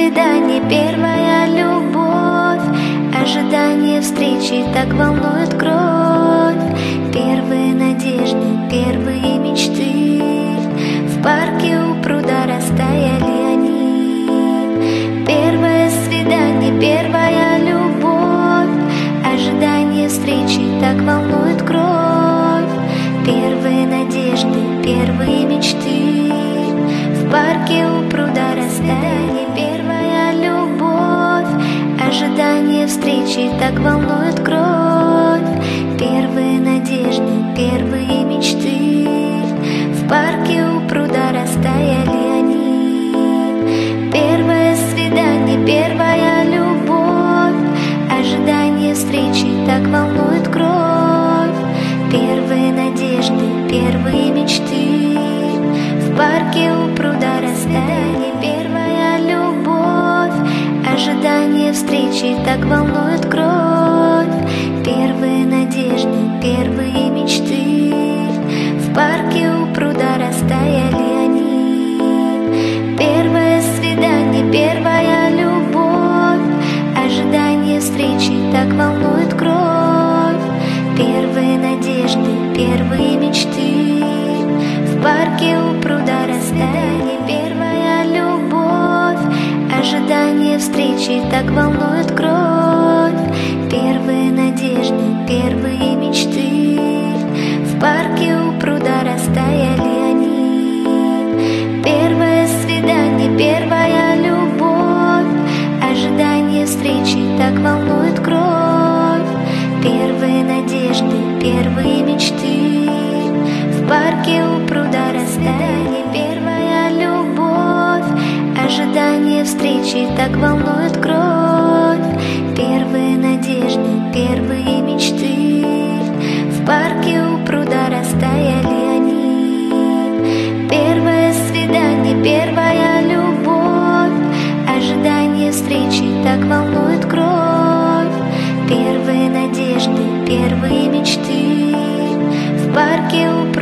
свидание, первая любовь, ожидание встречи так волнует кровь. Первые надежды, первые мечты, в парке у пруда растаяли они. Первое свидание, первая любовь, ожидание встречи так волнует кровь. Первые надежды, первые мечты, в парке у пруда растаяли. Первая любовь, ожидание встречи так волнует кровь. Первые надежды, первые мечты, в парке у пруда растаяли они. Первое свидание, первая любовь, ожидание встречи так волнует кровь. Первые надежды, первые мечты, в парке у пруда растаяли. Первая любовь, ожидание встречи так волнует кровь. Первые надежды, первые мечты, в парке у пруда растаяли они. Первое свидание, первая любовь, ожидание встречи так волнует кровь. Первые надежды, первые мечты, в парке у пруда растаяли. Первая любовь, ожидание встречи так волнует кровь. Первые надежды, первые мечты, в парке у пруда растаяли они. Первое свидание, первая любовь, ожидание встречи так волнует кровь. Первые надежды, первые мечты, в парке у пруда растаяли. Первая любовь, ожидание встречи так волнует кровь. Первые надежды, первые мечты, в парке у пруда растаяли они. Первое свидание, первая любовь, ожидание встречи так волнует кровь. Первые надежды, первые мечты, в парке у